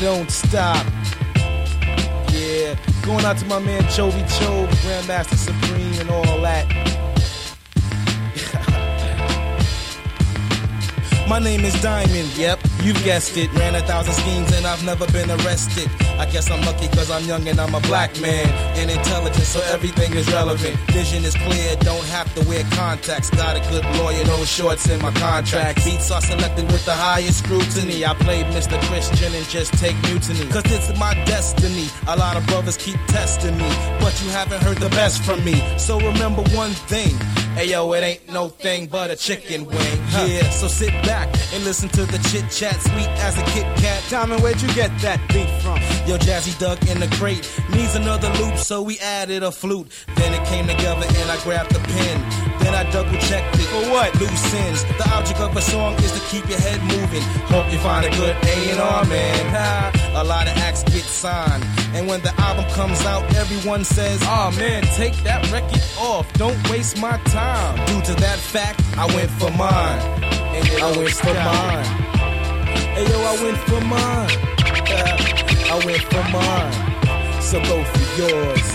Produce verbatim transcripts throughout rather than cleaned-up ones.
don't stop. Yeah, going out to my man Chovy Chove, Grandmaster Supreme and all that. My name is Diamond, yep, you guessed it. Ran a thousand schemes and I've never been arrested. I guess I'm lucky cause I'm young and I'm a black man. And intelligent so everything is relevant. Vision is clear, don't have to wear contacts. Got a good lawyer, no shorts in my contract. Beats are selected with the highest scrutiny. I played Mister Christian and just take mutiny. Cause it's my destiny. A lot of brothers keep testing me, but you haven't heard the best from me. So remember one thing. Ayo, it ain't no thing but a chicken wing. Huh. Yeah, so sit back and listen to the chit chat, sweet as a Kit Kat. Diamond, where'd you get that beat from? Yo, Jazzy Duck in the crate needs another loop, so we added a flute. Then it came together and I grabbed the pen. Then I double checked it. For what? Loose ends. The object of a song is to keep your head moving. Hope you find a good A and R man. Ha. A lot of acts get signed, and when the album comes out, everyone says, "Oh man, take that record off. Don't waste my time." Due to that fact, I went for mine. And I went for mine. Hey yo, I went for mine. Uh, I went for mine. So go for yours.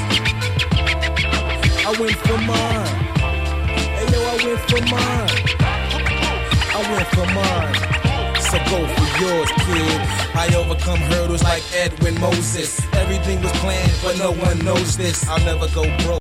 I went for mine. Hey yo, I went for mine. I went for mine. So go for yours, kid. I overcome hurdles like Edwin Moses. Everything was planned, but no one knows this. I'll never go broke.